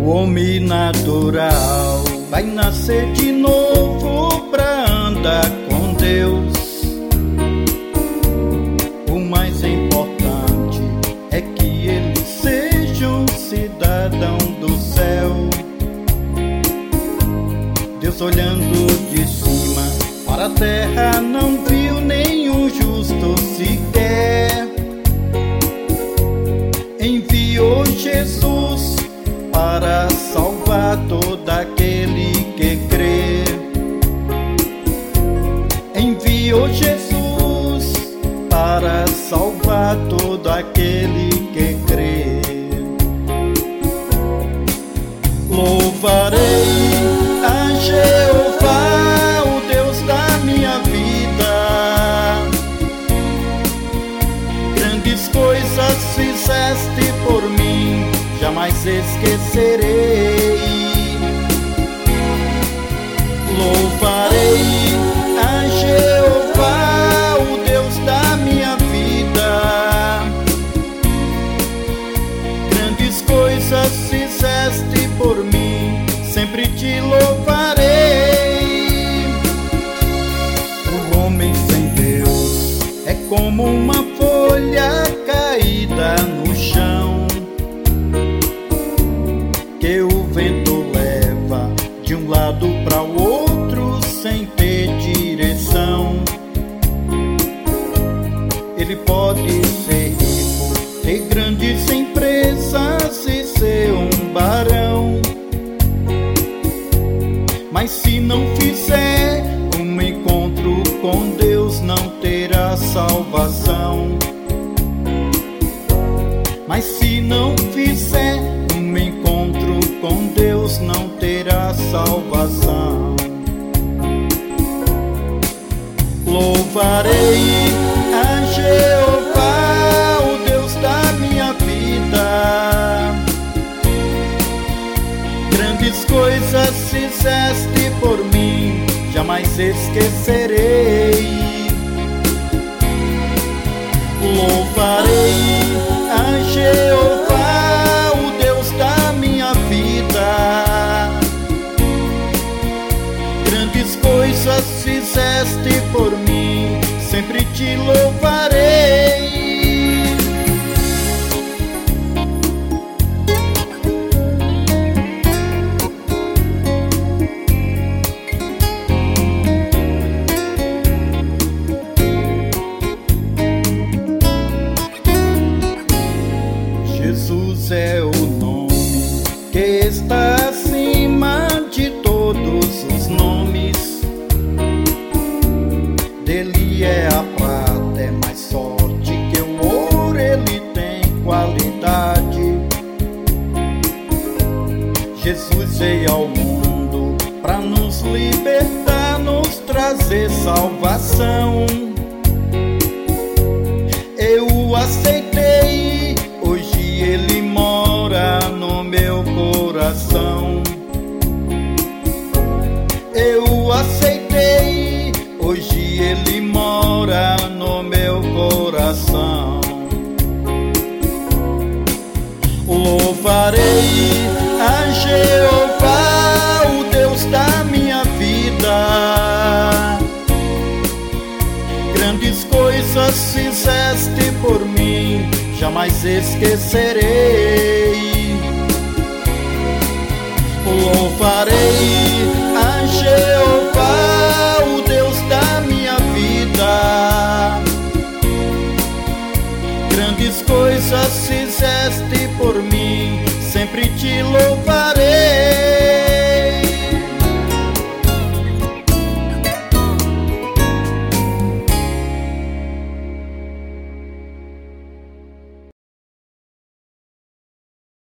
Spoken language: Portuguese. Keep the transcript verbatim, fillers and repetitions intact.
O homem natural vai nascer de novo pra andar com Deus. O mais importante é que ele seja um cidadão do céu. Deus, olhando de cima para a terra, não viu nenhum justo sequer. Enviou Jesus para salvar todo aquele que crê. Enviou Jesus para salvar todo aquele que crê. Louvarei a Jeová, o Deus da minha vida. Grandes coisas fizeste por mim, jamais esquecerei. Louvarei a Jeová, o Deus da minha vida. Grandes coisas fizeste por mim, sempre te louvarei. O homem sem Deus é como uma folha caída no chão, que o vento leva de um lado para o outro sem ter direção. Ele pode ser rico, ter grandes empresas e ser um barão, mas se não fizer um encontro com Deus, não terá salvação. Mas se não fizer um encontro com Deus, não terá salvação. Louvarei a Jeová, o Deus da minha vida. Grandes coisas fizeste por mim, jamais esquecerei. Louvarei a Jeová, o Deus da minha vida. Grandes coisas fizeste por mim, sempre te louvarei. Jesus é o nome que está acima de todos os nomes. Dele é a prata, é mais forte que o ouro, ele tem qualidade. Jesus veio ao mundo para nos libertar, nos trazer salvação. Eu o aceitei, hoje ele mora no meu coração. Eu o aceitei, hoje ele mora no meu coração. Louvarei a Jeová, o Deus da minha vida. Grandes coisas fizeste por mim, jamais esquecerei. Louvarei a Jeová, o Deus da minha vida. Grandes coisas fizeste por mim, sempre te louvarei.